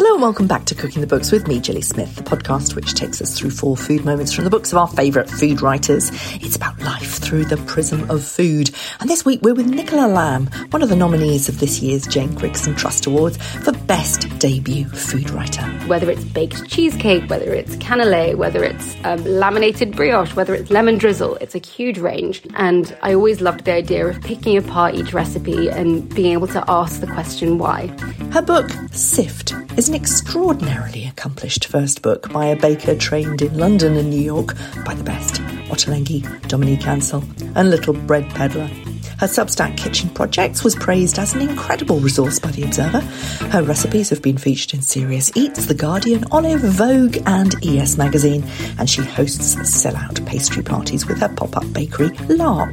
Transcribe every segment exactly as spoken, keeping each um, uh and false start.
Hello and welcome back to Cooking the Books with me, Gilly Smith, the podcast which takes us through four food moments from the books of our favourite food writers. It's about life through the prism of food. And this week we're with Nicola Lamb, one of the nominees of this year's Jane Grigson Trust Awards for Best Debut Food Writer. Whether it's baked cheesecake, whether it's cannelé, whether it's um, laminated brioche, whether it's lemon drizzle, it's a huge range. And I always loved the idea of picking apart each recipe and being able to ask the question why. Her book, Sift, is an extraordinarily accomplished first book by a baker trained in London and New York by the best, Ottolenghi, Dominique Ansel, and Little Bread Peddler. Her Substack Kitchen Projects was praised as an incredible resource by The Observer. Her recipes have been featured in Serious Eats, The Guardian, Olive, Vogue and E S Magazine, and she hosts sell-out pastry parties with her pop-up bakery, Lark.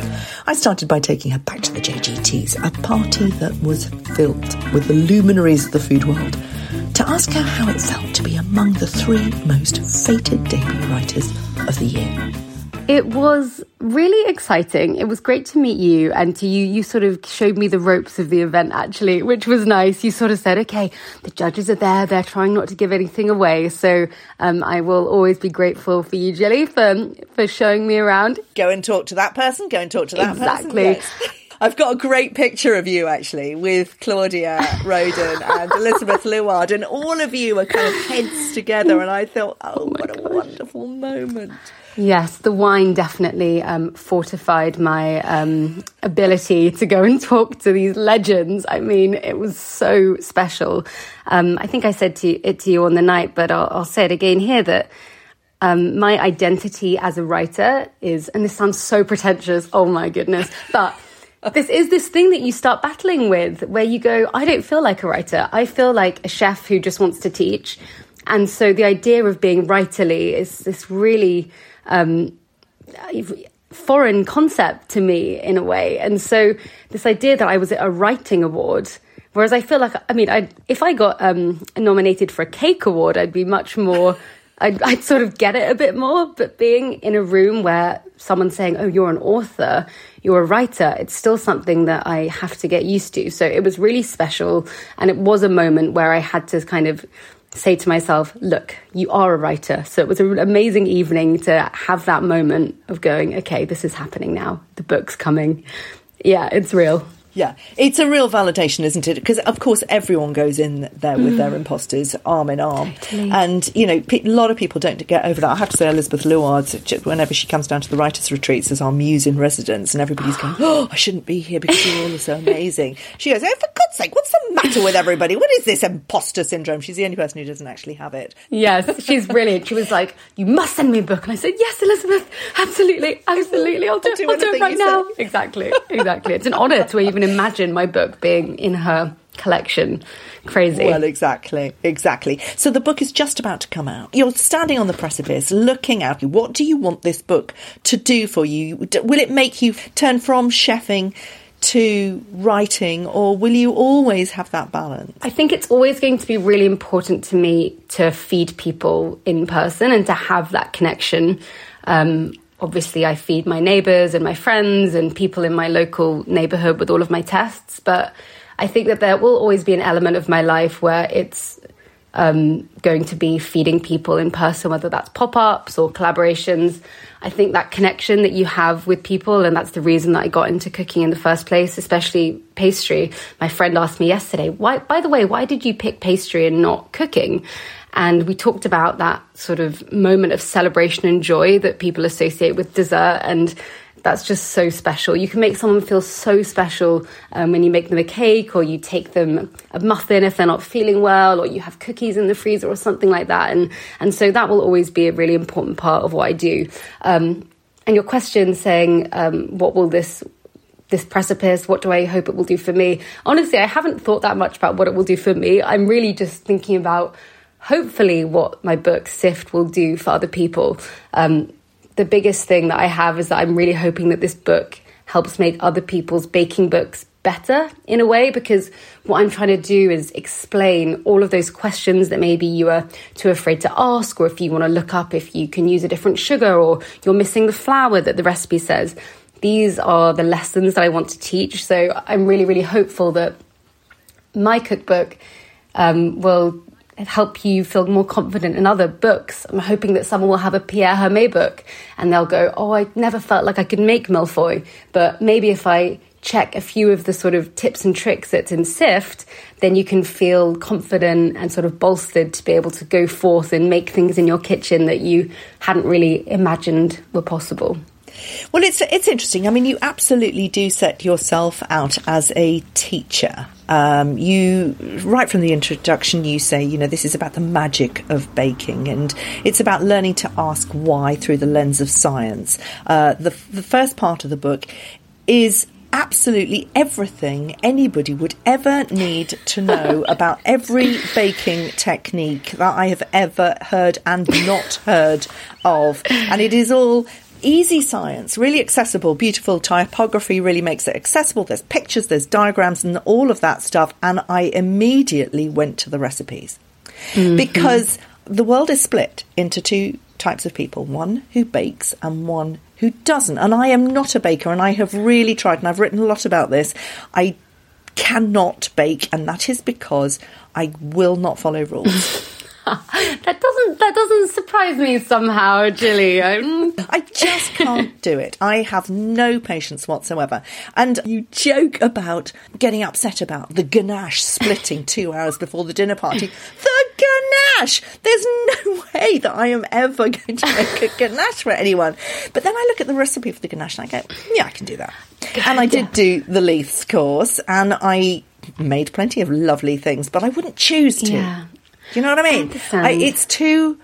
I started by taking her back to the J G Ts, a party that was filled with the luminaries of the food world, to ask her how it felt to be among the three most fated debut writers of the year. It was really exciting. It was great to meet you, and to you, you sort of showed me the ropes of the event, actually, which was nice. You sort of said, okay, the judges are there, they're trying not to give anything away. So um, I will always be grateful for you, Gilly, for, for showing me around. Go and talk to that person, go and talk to that exactly. person. Exactly. Yes. I've got a great picture of you, actually, with Claudia Roden and Elizabeth Luard, and all of you are kind of heads together, and I thought, oh, oh what gosh. a wonderful moment. Yes, the wine definitely um, fortified my um, ability to go and talk to these legends. I mean, it was so special. Um, I think I said to, it to you on the night, but I'll, I'll say it again here, that um, my identity as a writer is, and this sounds so pretentious, oh my goodness, but this is this thing that you start battling with, where you go, I don't feel like a writer. I feel like a chef who just wants to teach. And so the idea of being writerly is this really um, foreign concept to me in a way. And so this idea that I was at a writing award, whereas I feel like, I mean, I if I got um, nominated for a cake award, I'd be much more, I'd, I'd sort of get it a bit more. But being in a room where someone's saying, oh, you're an author, you're a writer, it's still something that I have to get used to. So it was really special. And it was a moment where I had to kind of say to myself, look, you are a writer. So it was an amazing evening to have that moment of going, okay, this is happening now. The book's coming. Yeah, it's real. Yeah, it's a real validation, isn't it? Because, of course, everyone goes in there with mm. their imposters arm in arm. Totally. And, you know, a lot of people don't get over that. I have to say, Elizabeth Luard, whenever she comes down to the writers' retreats as our muse in residence, and everybody's going, oh, I shouldn't be here because you're all so amazing. She goes, oh, for God's sake, what's the matter with everybody? What is this imposter syndrome? She's the only person who doesn't actually have it. Yes, she's brilliant. She was like, you must send me a book. And I said, yes, Elizabeth, absolutely, absolutely. I'll do, I'll do, I'll do it right now. Say. Exactly, exactly. It's an honour to even imagine my book being in her collection. Crazy. Well, exactly, exactly. So the book is just about to come out. You're standing on the precipice, looking out. What do you want this book to do for you? Will it make you turn from chefing to writing, or will you always have that balance? I think it's always going to be really important to me to feed people in person and to have that connection. Um, Obviously, I feed my neighbours and my friends and people in my local neighbourhood with all of my tests. But I think that there will always be an element of my life where it's um, going to be feeding people in person, whether that's pop-ups or collaborations. I think that connection that you have with people, and that's the reason that I got into cooking in the first place, especially pastry. My friend asked me yesterday, "Why? By the way, why did you pick pastry and not cooking?" And we talked about that sort of moment of celebration and joy that people associate with dessert. And that's just so special. You can make someone feel so special um, when you make them a cake, or you take them a muffin if they're not feeling well, or you have cookies in the freezer or something like that. And and so that will always be a really important part of what I do. Um, and your question saying, um, what will this this precipice, what do I hope it will do for me? Honestly, I haven't thought that much about what it will do for me. I'm really just thinking about hopefully what my book Sift will do for other people. Um, the biggest thing that I have is that I'm really hoping that this book helps make other people's baking books better in a way, because what I'm trying to do is explain all of those questions that maybe you are too afraid to ask, or if you want to look up if you can use a different sugar, or you're missing the flour that the recipe says. These are the lessons that I want to teach. So I'm really, really hopeful that my cookbook um, will help you feel more confident in other books. I'm hoping that someone will have a Pierre Hermé book and they'll go, oh, I never felt like I could make Mille-feuille, but maybe if I check a few of the sort of tips and tricks that's in Sift, then you can feel confident and sort of bolstered to be able to go forth and make things in your kitchen that you hadn't really imagined were possible. Well, it's it's interesting. I mean, you absolutely do set yourself out as a teacher. Um, you, right from the introduction, you say, you know, this is about the magic of baking, and it's about learning to ask why through the lens of science. Uh, the the first part of the book is absolutely everything anybody would ever need to know about every baking technique that I have ever heard and not heard of. And it is all easy science, really accessible, beautiful. Typography really makes it accessible. There's pictures, there's diagrams and all of that stuff. And I immediately went to the recipes mm-hmm. because the world is split into two types of people, one who bakes and one who doesn't. And I am not a baker, and I have really tried, and I've written a lot about this. I cannot bake, and that is because I will not follow rules. that doesn't that doesn't surprise me somehow, Gilly. I'm... I just can't do it. I have no patience whatsoever. And you joke about getting upset about the ganache splitting two hours before the dinner party. The ganache! There's no way that I am ever going to make a ganache for anyone. But then I look at the recipe for the ganache and I go, yeah, I can do that. And I did do the Leiths course, and I made plenty of lovely things, but I wouldn't choose to. Yeah. Do you know what I mean? I I, it's too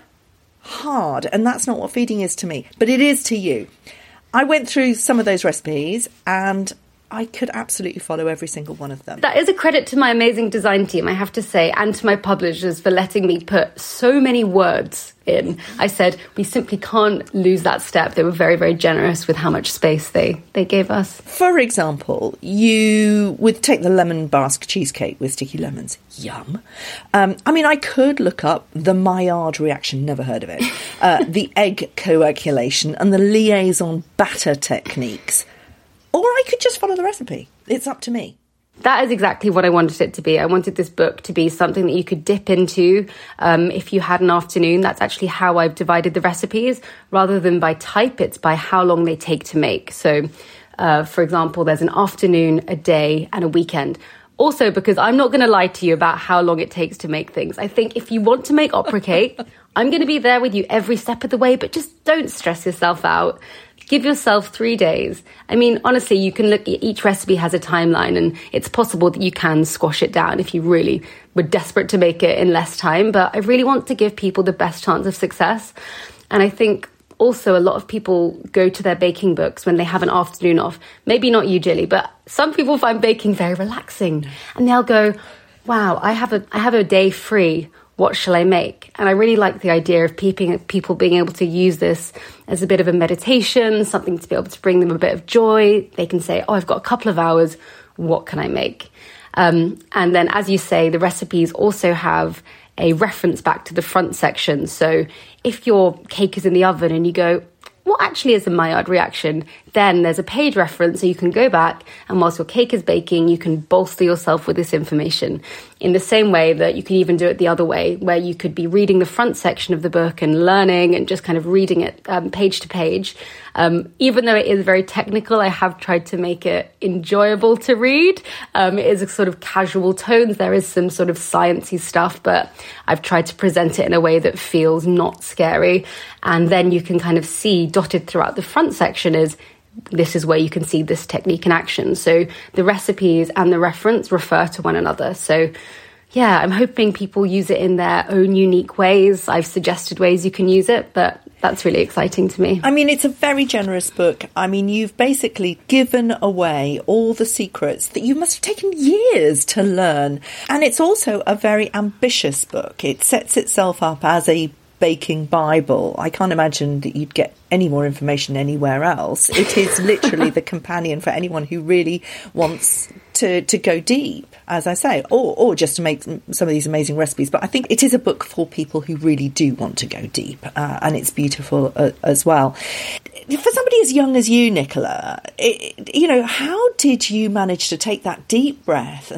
hard, and that's not what feeding is to me, but it is to you. I went through some of those recipes, and I could absolutely follow every single one of them. That is a credit to my amazing design team, I have to say, and to my publishers for letting me put so many words in. I said, we simply can't lose that step. They were very, very generous with how much space they, they gave us. For example, you would take the lemon basque cheesecake with sticky lemons. Yum. Um, I mean, I could look up the Maillard reaction, never heard of it, uh, the egg coagulation and the liaison batter techniques. Or I could just follow the recipe. It's up to me. That is exactly what I wanted it to be. I wanted this book to be something that you could dip into um, if you had an afternoon. That's actually how I've divided the recipes. Rather than by type, it's by how long they take to make. So, uh, for example, there's an afternoon, a day, and a weekend. Also, because I'm not going to lie to you about how long it takes to make things. I think if you want to make opera cake, I'm going to be there with you every step of the way, but just don't stress yourself out. Give yourself three days. I mean, honestly, you can look, each recipe has a timeline, and it's possible that you can squash it down if you really were desperate to make it in less time. But I really want to give people the best chance of success. And I think also a lot of people go to their baking books when they have an afternoon off. Maybe not you, Gilly, but some people find baking very relaxing. And they'll go, wow, I have a I have a day free. What shall I make? And I really like the idea of people being able to use this as a bit of a meditation, something to be able to bring them a bit of joy. They can say, oh, I've got a couple of hours. What can I make? Um, and then, as you say, the recipes also have a reference back to the front section. So if your cake is in the oven and you go, what actually is a Maillard reaction? Then there's a page reference, so you can go back, and whilst your cake is baking, you can bolster yourself with this information. In the same way that you can even do it the other way, where you could be reading the front section of the book and learning and just kind of reading it um, page to page. Um, even though it is very technical, I have tried to make it enjoyable to read. Um, it is a sort of casual tones. There is some sort of sciencey stuff, but I've tried to present it in a way that feels not scary. And then you can kind of see dotted throughout the front section is this is where you can see this technique in action. So the recipes and the reference refer to one another. So yeah, I'm hoping people use it in their own unique ways. I've suggested ways you can use it, but that's really exciting to me. I mean, it's a very generous book. I mean, you've basically given away all the secrets that you must have taken years to learn. And it's also a very ambitious book. It sets itself up as a baking Bible. I can't imagine that you'd get any more information anywhere else. It is literally the companion for anyone who really wants to, to go deep, as I say, or, or just to make some of these amazing recipes. But I think it is a book for people who really do want to go deep, uh, and it's beautiful uh, as well. For somebody as young as you, Nicola, it, you know, how did you manage to take that deep breath and say,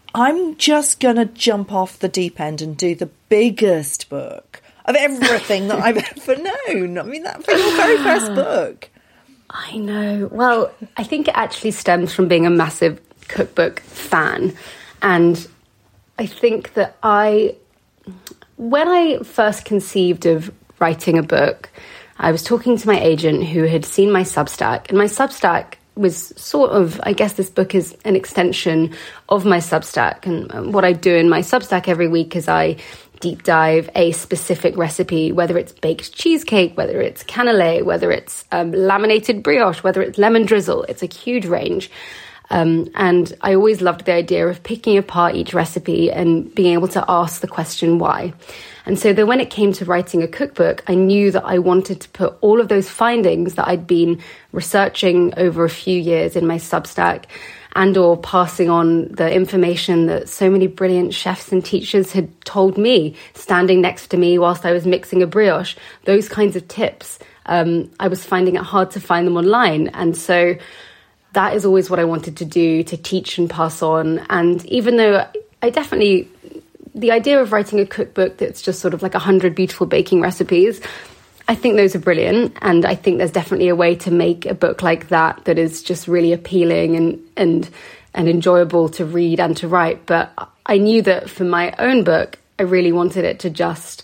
I'm just going to jump off the deep end and do the biggest book of everything that I've ever known. I mean, that for your very first book. I know. Well, I think it actually stems from being a massive cookbook fan. And I think that I, when I first conceived of writing a book, I was talking to my agent who had seen my Substack. And my Substack was sort of, I guess this book is an extension of my Substack. And what I do in my Substack every week is I deep dive a specific recipe, whether it's baked cheesecake, whether it's cannelé, whether it's um, laminated brioche, whether it's lemon drizzle. It's a huge range. Um, and I always loved the idea of picking apart each recipe and being able to ask the question why. And so then when it came to writing a cookbook, I knew that I wanted to put all of those findings that I'd been researching over a few years in my Substack and or passing on the information that so many brilliant chefs and teachers had told me, standing next to me whilst I was mixing a brioche, those kinds of tips. Um, I was finding it hard to find them online. And so that is always what I wanted to do, to teach and pass on. And even though I definitely, the idea of writing a cookbook that's just sort of like a hundred beautiful baking recipes, I think those are brilliant. And I think there's definitely a way to make a book like that that is just really appealing and and and enjoyable to read and to write. But I knew that for my own book, I really wanted it to just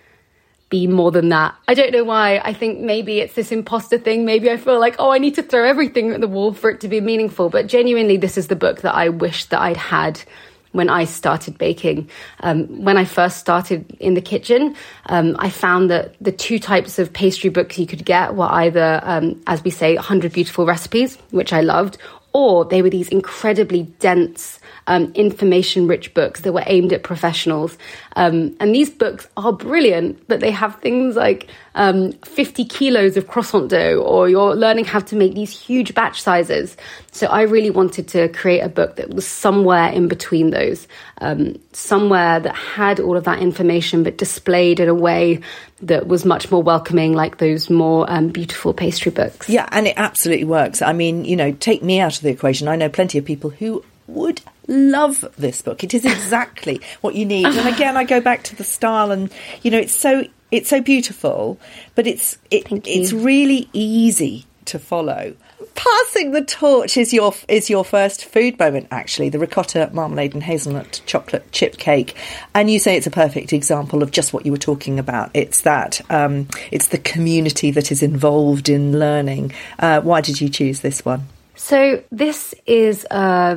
be more than that. I don't know why. I think maybe it's this imposter thing. Maybe I feel like, oh, I need to throw everything at the wall for it to be meaningful. But genuinely, this is the book that I wish that I'd had when I started baking. Um, when I first started in the kitchen, um, I found that the two types of pastry books you could get were either, um, as we say, one hundred beautiful recipes, which I loved, or they were these incredibly dense, um, information-rich books that were aimed at professionals. Um, and these books are brilliant, but they have things like um, fifty kilos of croissant dough, or you're learning how to make these huge batch sizes. So I really wanted to create a book that was somewhere in between those, um, somewhere that had all of that information, but displayed in a way that was much more welcoming, like those more um, beautiful pastry books. Yeah, and it absolutely works. I mean, you know, take me out of the equation. I know plenty of people who would love this book. It is exactly what you need. And again, I go back to the style, and you know, it's so it's so beautiful, but it's it, it's really easy to follow. Passing the torch is your is your first food moment, actually, the ricotta, marmalade and hazelnut chocolate chip cake. And you say it's a perfect example of just what you were talking about. It's that, um, it's the community that is involved in learning. Uh, why did you choose this one? So this is a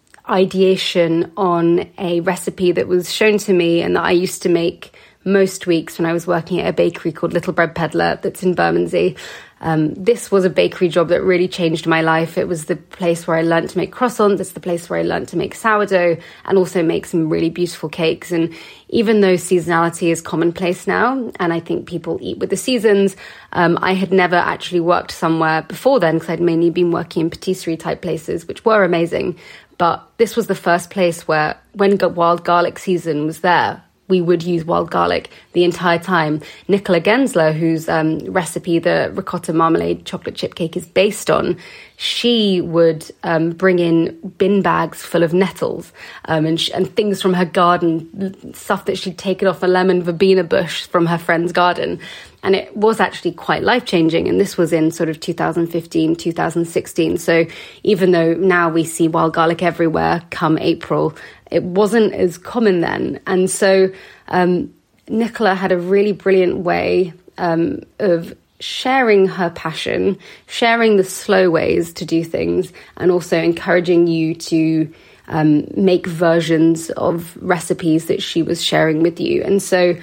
ideation on a recipe that was shown to me and that I used to make most weeks when I was working at a bakery called Little Bread Peddler that's in Bermondsey. Um, this was a bakery job that really changed my life. It was the place where I learned to make croissants. It's the place where I learned to make sourdough and also make some really beautiful cakes. And even though seasonality is commonplace now, and I think people eat with the seasons, um, I had never actually worked somewhere before then because I'd mainly been working in patisserie type places, which were amazing. But this was the first place where, when wild garlic season was there, we would use wild garlic the entire time. Nicola Gensler, whose um, recipe the ricotta marmalade chocolate chip cake is based on, she would um, bring in bin bags full of nettles um, and, sh- and things from her garden, stuff that she'd taken off a lemon verbena bush from her friend's garden. And it was actually quite life-changing. And this was in sort of two thousand fifteen, two thousand sixteen. So even though now we see wild garlic everywhere come April, it wasn't as common then. And so um, Nicola had a really brilliant way um, of sharing her passion, sharing the slow ways to do things, and also encouraging you to um, make versions of recipes that she was sharing with you. And so,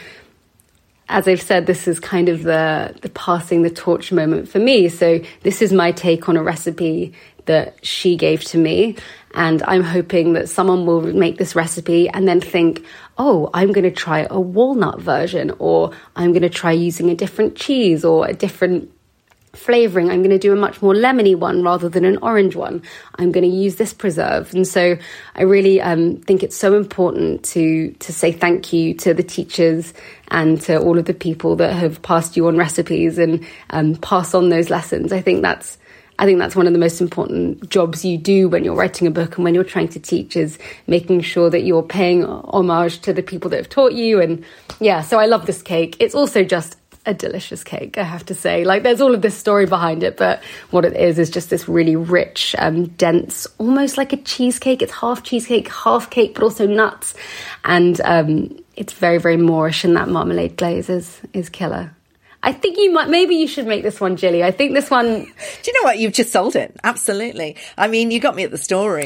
as I've said, this is kind of the, the passing the torch moment for me. So this is my take on a recipe that she gave to me. And I'm hoping that someone will make this recipe and then think, oh, I'm going to try a walnut version, or I'm going to try using a different cheese or a different flavouring. I'm going to do a much more lemony one rather than an orange one. I'm going to use this preserve. And so I really um, think it's so important to to say thank you to the teachers and to all of the people that have passed you on recipes and um, pass on those lessons. I think that's I think that's one of the most important jobs you do when you're writing a book and when you're trying to teach, is making sure that you're paying homage to the people that have taught you. And yeah, so I love this cake. It's also just a delicious cake, I have to say. Like, there's all of this story behind it, but what it is is just this really rich, um, dense, almost like a cheesecake. It's half cheesecake, half cake, but also nuts. And um, it's very, very Moorish, and that marmalade glaze is, is killer. I think you might, maybe you should make this one, Jilly. I think this one... Do you know what? You've just sold it. Absolutely. I mean, you got me at the story.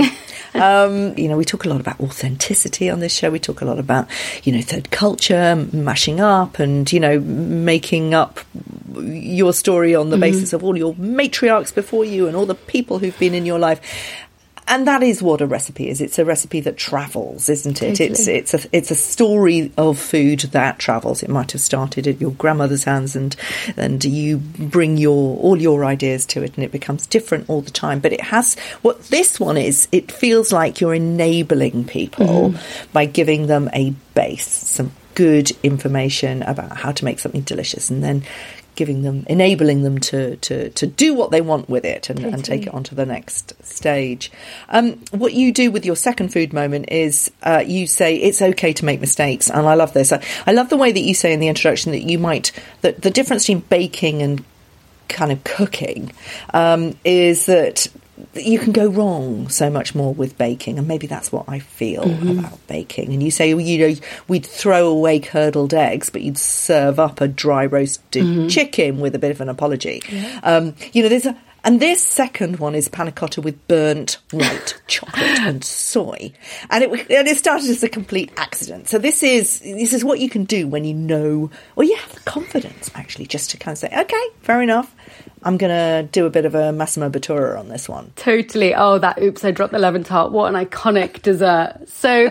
um, you know, we talk a lot about authenticity on this show. We talk a lot about, you know, third culture, mashing up and, you know, making up your story on the mm-hmm. basis of all your matriarchs before you and all the people who've been in your life. And that is what a recipe is. It's a recipe that travels, isn't it? Totally. It's it's a it's a story of food that travels. It might have started at your grandmother's hands, and and you bring your all your ideas to it, and it becomes different all the time. But it has what this one is. It feels like you're enabling people mm. by giving them a base, some good information about how to make something delicious, and then giving them, enabling them to, to, to do what they want with it and, totally. and take it on to the next stage. Um, what you do with your second food moment is uh, you say it's okay to make mistakes. And I love this. I, I love the way that you say in the introduction that you might, that the difference between baking and kind of cooking um, is that you can go wrong so much more with baking, and maybe that's what I feel mm-hmm. about baking. And you say, well, you know, we'd throw away curdled eggs, but you'd serve up a dry roasted mm-hmm. chicken with a bit of an apology. Yeah. Um, you know, there's a, and this second one is panna cotta with burnt white chocolate and soy, and it and it started as a complete accident. So this is this is what you can do when you know, or you have the confidence actually, just to kind of say, okay, fair enough. I'm going to do a bit of a Massimo Bottura on this one. Totally. Oh, that oops, I dropped the lemon tart. What an iconic dessert. So,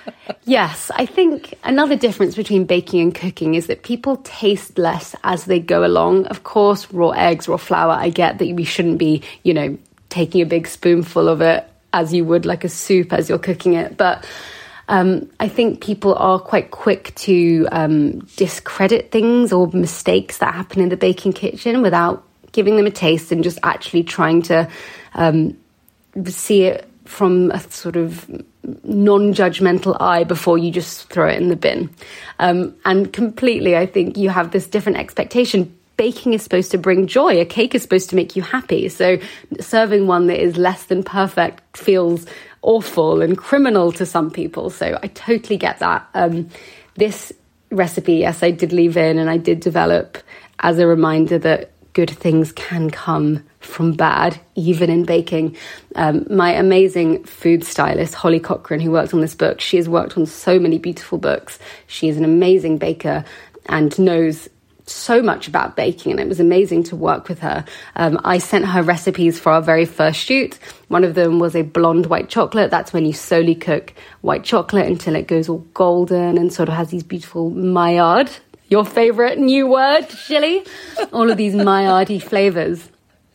yes, I think another difference between baking and cooking is that people taste less as they go along. Of course, raw eggs, raw flour, I get that we shouldn't be, you know, taking a big spoonful of it as you would like a soup as you're cooking it. But Um, I think people are quite quick to um, discredit things or mistakes that happen in the baking kitchen without giving them a taste and just actually trying to um, see it from a sort of non-judgmental eye before you just throw it in the bin. Um, and completely, I think you have this different expectation. Baking is supposed to bring joy. A cake is supposed to make you happy. So serving one that is less than perfect feels awful and criminal to some people. So I totally get that. Um, this recipe, yes, I did leave in and I did develop as a reminder that good things can come from bad, even in baking. Um, my amazing food stylist, Holly Cochran, who worked on this book, she has worked on so many beautiful books. She is an amazing baker and knows so much about baking, and it was amazing to work with her. Um, I sent her recipes for our very first shoot. One of them was a blonde white chocolate. That's when you slowly cook white chocolate until it goes all golden and sort of has these beautiful maillard, your favourite new word, Shilly. All of these maillard-y flavours.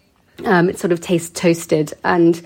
Um, it sort of tastes toasted, and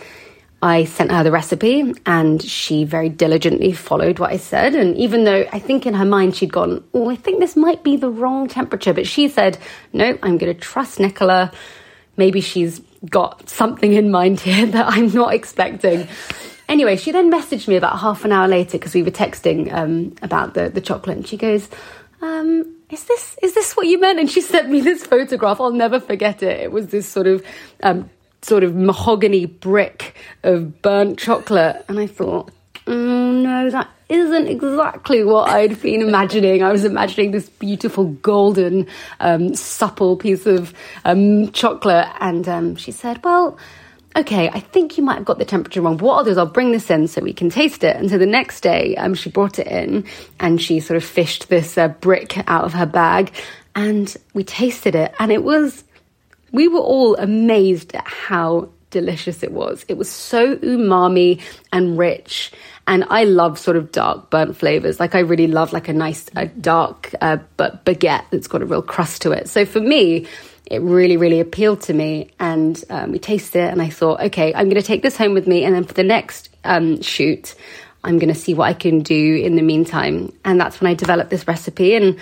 I sent her the recipe and she very diligently followed what I said. And even though I think in her mind she'd gone, oh, I think this might be the wrong temperature, but she said, no, I'm going to trust Nicola. Maybe she's got something in mind here that I'm not expecting. Anyway, she then messaged me about half an hour later because we were texting um, about the, the chocolate, and she goes, um, is this is this what you meant? And she sent me this photograph. I'll never forget it. It was this sort of um, sort of mahogany brick of burnt chocolate. And I thought, oh, no, that isn't exactly what I'd been imagining. I was imagining this beautiful golden, um, supple piece of um, chocolate. And um, she said, well, okay, I think you might have got the temperature wrong. But what I'll do is I'll bring this in so we can taste it. And so the next day, um, she brought it in and she sort of fished this uh, brick out of her bag and we tasted it. And it was, we were all amazed at how delicious it was. It was so umami and rich. And I love sort of dark burnt flavors. Like I really love like a nice a dark uh, but baguette that's got a real crust to it. So for me, it really, really appealed to me, and um, we tasted it and I thought, okay, I'm going to take this home with me, and then for the next um, shoot, I'm going to see what I can do in the meantime. And that's when I developed this recipe, and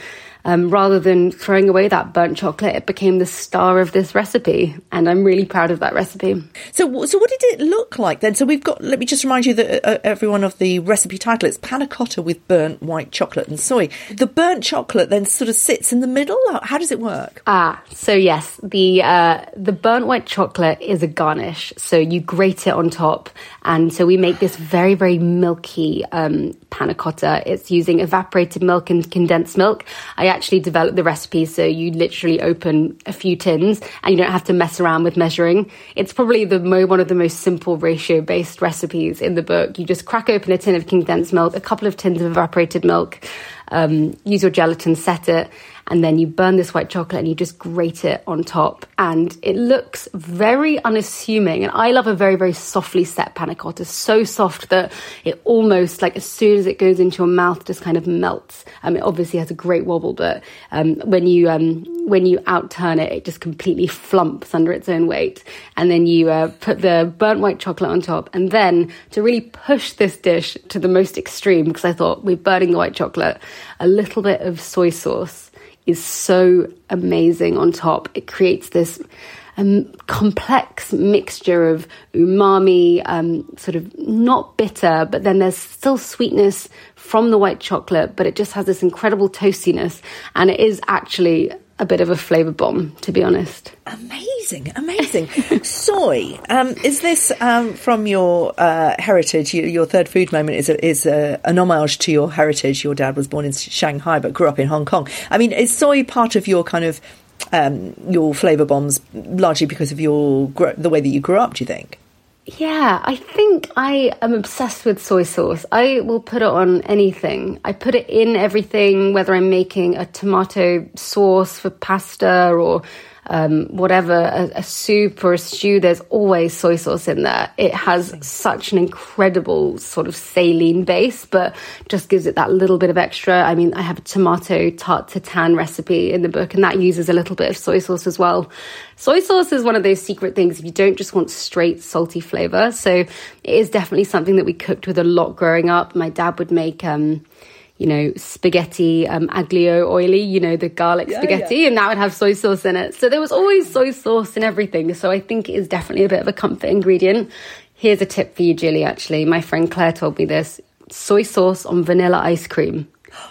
um, rather than throwing away that burnt chocolate, it became the star of this recipe. And I'm really proud of that recipe. So, so what did it look like then? So we've got, let me just remind you that uh, everyone of the recipe title, it's panna cotta with burnt white chocolate and soy. The burnt chocolate then sort of sits in the middle. How does it work? Ah, so yes, the uh, the burnt white chocolate is a garnish. So you grate it on top. And so we make this very, very milky um, panna cotta. It's using evaporated milk and condensed milk. I actually developed the recipe so you literally open a few tins and you don't have to mess around with measuring. It's probably the mo- one of the most simple ratio-based recipes in the book. You just crack open a tin of condensed milk, a couple of tins of evaporated milk, um, use your gelatin, set it, and then you burn this white chocolate and you just grate it on top. And it looks very unassuming. And I love a very, very softly set panna cotta, so soft that it almost, like as soon as it goes into your mouth, just kind of melts. Um, it obviously has a great wobble, but um, when you um, when you outturn it, it just completely flumps under its own weight. And then you uh, put the burnt white chocolate on top. And then to really push this dish to the most extreme, because I thought we're burning the white chocolate, a little bit of soy sauce is so amazing on top. It creates this um, complex mixture of umami, um, sort of not bitter, but then there's still sweetness from the white chocolate, but it just has this incredible toastiness. And it is actually a bit of a flavour bomb, to be honest. Amazing, amazing. Soy, um, is this um, from your uh, heritage? Your, your third food moment is a, is a, an homage to your heritage. Your dad was born in Shanghai but grew up in Hong Kong. I mean, is soy part of your kind of um, your flavour bombs largely because of your the way that you grew up, do you think? Yeah, I think I am obsessed with soy sauce. I will put it on anything. I put it in everything, whether I'm making a tomato sauce for pasta or um, whatever, a, a soup or a stew, there's always soy sauce in there. It has such an incredible sort of saline base, but just gives it that little bit of extra. I mean, I have a tomato tarte tatin recipe in the book, and that uses a little bit of soy sauce as well. Soy sauce is one of those secret things if you don't just want straight salty flavour. So it is definitely something that we cooked with a lot growing up. My dad would make, um, you know, spaghetti um, aglio oily, you know, the garlic yeah, spaghetti, yeah. and that would have soy sauce in it. So there was always soy sauce in everything. So I think it is definitely a bit of a comfort ingredient. Here's a tip for you, Julie, actually. My friend Claire told me this. Soy sauce on vanilla ice cream.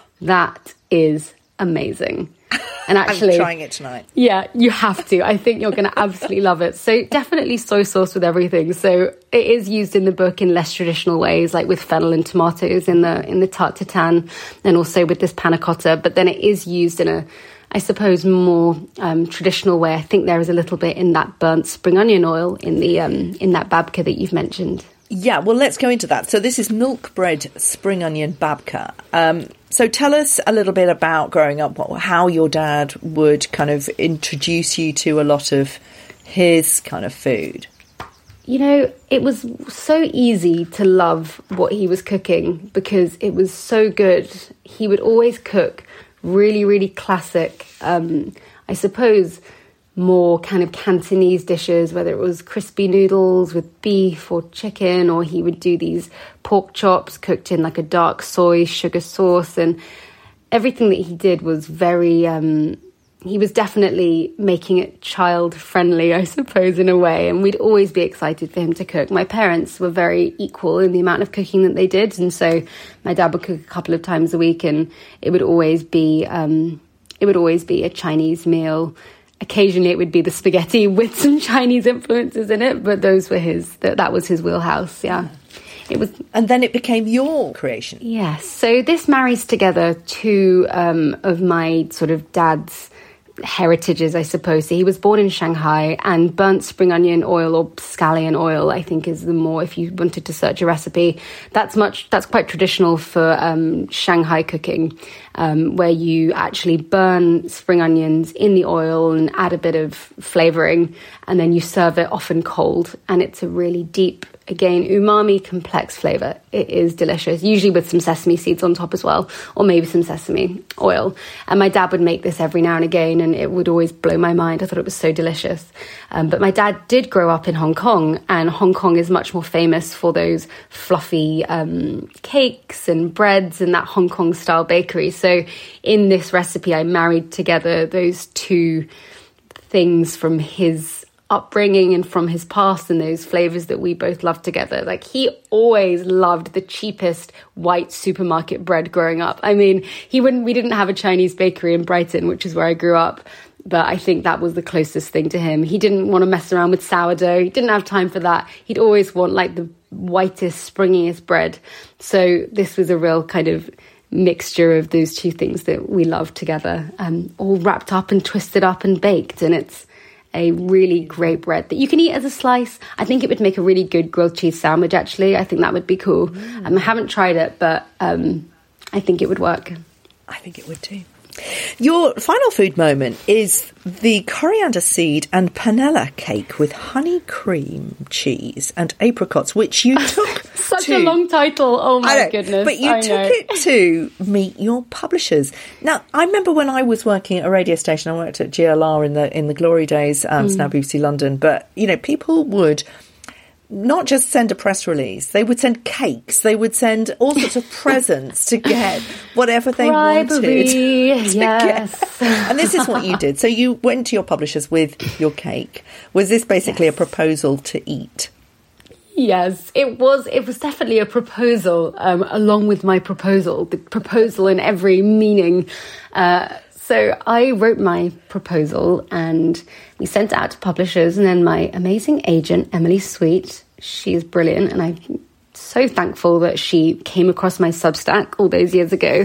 That is amazing. And actually, I'm trying it tonight. Yeah, you have to. I think you're going to absolutely love it. So definitely soy sauce with everything. So it is used in the book in less traditional ways, like with fennel and tomatoes in the in the tarte tatin, and also with this panna cotta. But then it is used in a, I suppose, more um, traditional way. I think there is a little bit in that burnt spring onion oil in the um, in that babka that you've mentioned. Yeah, well, let's go into that. So this is milk bread spring onion babka. Um, so tell us a little bit about growing up, how your dad would kind of introduce you to a lot of his kind of food. You know, it was so easy to love what he was cooking because it was so good. He would always cook really, really classic, um, I suppose, more kind of Cantonese dishes, whether it was crispy noodles with beef or chicken, or he would do these pork chops cooked in like a dark soy sugar sauce. And everything that he did was very, um, he was definitely making it child friendly, I suppose, in a way. And we'd always be excited for him to cook. My parents were very equal in the amount of cooking that they did. And so my dad would cook a couple of times a week, and it would always be, um, it would always be a Chinese meal. Occasionally it would be the spaghetti with some Chinese influences in it, but those were his, that, that was his wheelhouse, yeah. It was, and then it became your creation. Yes, so this marries together two um, of my sort of dad's heritages, I suppose. So he was born in Shanghai, and burnt spring onion oil or scallion oil, I think, is the more, if you wanted to search a recipe, that's much, that's quite traditional for um, Shanghai cooking, um, where you actually burn spring onions in the oil and add a bit of flavouring, and then you serve it often cold, and it's a really deep Again, umami, complex flavour. It is delicious, usually with some sesame seeds on top as well, or maybe some sesame oil. And my dad would make this every now and again, and it would always blow my mind. I thought it was so delicious. Um, but my dad did grow up in Hong Kong, and Hong Kong is much more famous for those fluffy um, cakes and breads and that Hong Kong style bakery. So in this recipe, I married together those two things from his upbringing and from his past, and those flavors that we both love together. Like, he always loved the cheapest white supermarket bread growing up. I mean, he wouldn't, we didn't have a Chinese bakery in Brighton, which is where I grew up, but I think that was the closest thing to him. He didn't want to mess around with sourdough. He didn't have time for that. He'd always want like the whitest, springiest bread. So this was a real kind of mixture of those two things that we love together, um, all wrapped up and twisted up and baked. And it's a really great bread that you can eat as a slice. I think it would make a really good grilled cheese sandwich, actually. I think that would be cool. Mm. Um, I haven't tried it, but um, I think it would work. I think it would too. Your final food moment is the coriander seed and panela cake with honey cream cheese and apricots, which you took Such to, a long title. Oh my I know, goodness. But you I took know. it to meet your publishers. Now, I remember when I was working at a radio station, I worked at G L R in the in the glory days, um, mm. it's now B B C London, but, you know, people would not just send a press release, they would send cakes, they would send all sorts of presents to get whatever they Bribery, wanted. Yes. Get. And this is what you did. So you went to your publishers with your cake. Was this basically yes. a proposal to eat? Yes, it was. It was definitely a proposal, um, along with my proposal, the proposal in every meaning. Uh, so I wrote my proposal and we sent it out to publishers, and then my amazing agent, Emily Sweet, she's brilliant, and I'm so thankful that she came across my Substack all those years ago.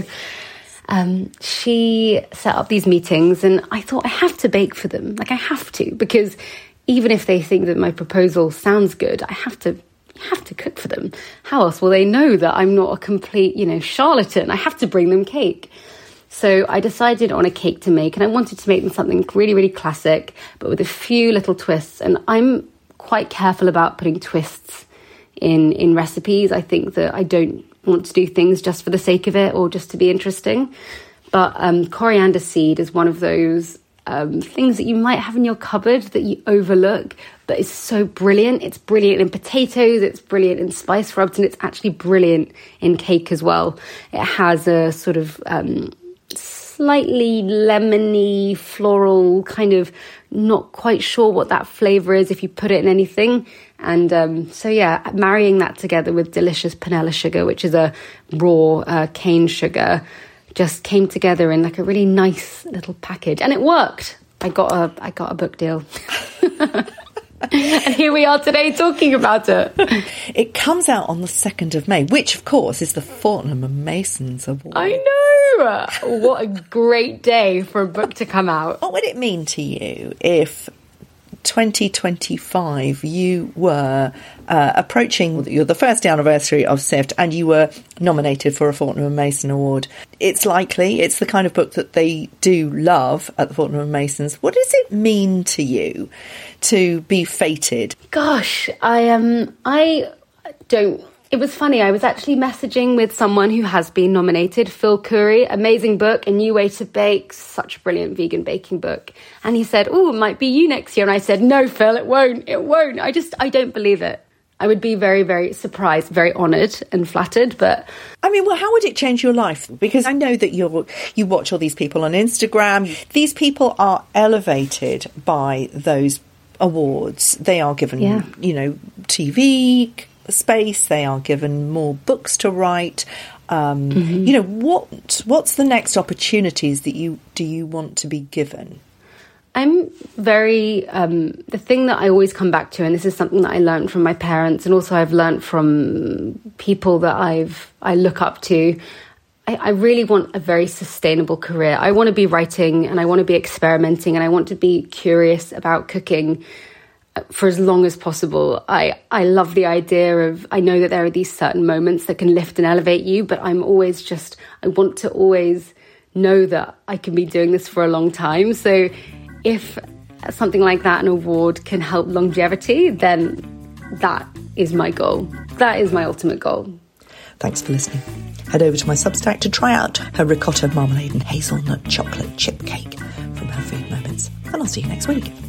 Um, she set up these meetings, and I thought, I have to bake for them. Like, I have to, because even if they think that my proposal sounds good, I have to have to cook for them. How else will they know that I'm not a complete, you know, charlatan? I have to bring them cake. So I decided on a cake to make, and I wanted to make them something really, really classic, but with a few little twists. And I'm quite careful about putting twists in, in recipes. I think that I don't want to do things just for the sake of it or just to be interesting. But um, coriander seed is one of those um, things that you might have in your cupboard that you overlook, but it's so brilliant. It's brilliant in potatoes, it's brilliant in spice rubs, and it's actually brilliant in cake as well. It has a sort of um, slightly lemony, floral, kind of not quite sure what that flavour is if you put it in anything. And um, so, yeah, marrying that together with delicious panela sugar, which is a raw uh, cane sugar, just came together in like a really nice little package. And it worked. I got a, I got a book deal. And here we are today talking about it. It comes out on the second of May, which, of course, is the Fortnum and Masons Award. I know! What a great day for a book to come out. What would it mean to you if twenty twenty-five you were uh, approaching you're the first anniversary of SIFT and you were nominated for a Fortnum and Mason Award? It's likely, it's the kind of book that they do love at the Fortnum and Masons. What does it mean to you to be fated? Gosh, I um I don't It was funny, I was actually messaging with someone who has been nominated, Phil Curry, amazing book, A New Way to Bake, such a brilliant vegan baking book. And he said, oh, it might be you next year. And I said, no, Phil, it won't, it won't. I just, I don't believe it. I would be very, very surprised, very honoured and flattered, but... I mean, well, how would it change your life? Because I know that you're, you watch all these people on Instagram. These people are elevated by those awards. They are given, yeah. you know, T V space, they are given more books to write. Um, mm-hmm. You know, what what's the next opportunities that you do you want to be given? I'm very, um, the thing that I always come back to, and this is something that I learned from my parents, and also I've learned from people that I've I look up to, I, I really want a very sustainable career. I want to be writing, and I want to be experimenting, and I want to be curious about cooking for as long as possible. I, I love the idea of, I know that there are these certain moments that can lift and elevate you, but I'm always just, I want to always know that I can be doing this for a long time. So if something like that, an award, can help longevity, then that is my goal. That is my ultimate goal. Thanks for listening. Head over to my Substack to try out her ricotta marmalade and hazelnut chocolate chip cake from her Food Moments. And I'll see you next week.